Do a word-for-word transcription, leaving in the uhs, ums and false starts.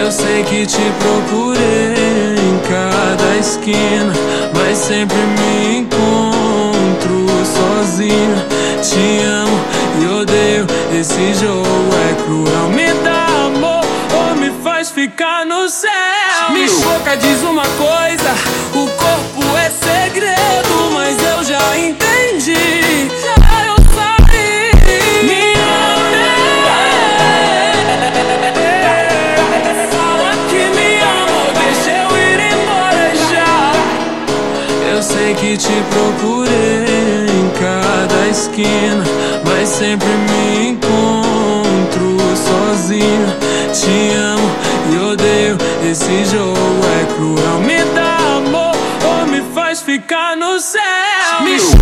Eu sei que te procurei em cada esquina, mas sempre me encontro sozinho. Te amo e odeio, esse jogo é cruel. Me dá amor ou me faz ficar no céu. Me choca, diz uma coisa, o corpo é segredo, mas eu já entendi, já eu saí. Me ama, fala que me ama, deixa eu ir embora já. Eu sei que te procurei em cada esquina, mas sempre me encontro sozinho. Te amo e odeio, esse jogo é cruel. Me dá amor ou me faz ficar no céu. Me